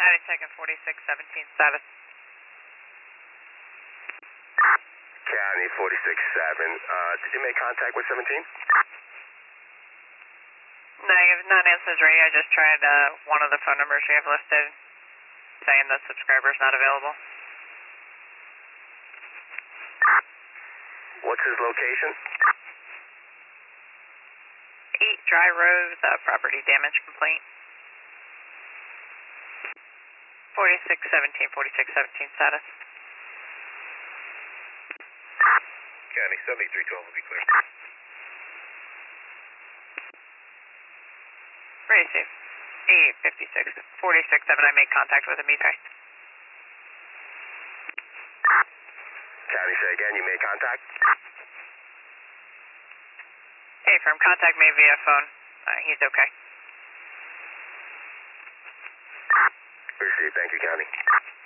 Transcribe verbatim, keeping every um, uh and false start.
ninety-second, forty-six seventeen status. County forty-six seven. Uh, did you make contact with seventeen? Negative, not answers ready. I just tried uh, one of the phone numbers you have listed, saying the subscriber's not available. What's his location? eight Dry Road, uh, property damage complaint. forty-six seventeen, forty-six seventeen status. County seventy-three twelve will be clear. Ready, safe. eight fifty-six, forty-six seven, I made contact with him, he's right. County, say again, you made contact? Hey, from contact me via phone. Uh, he's okay. Received, thank you, County.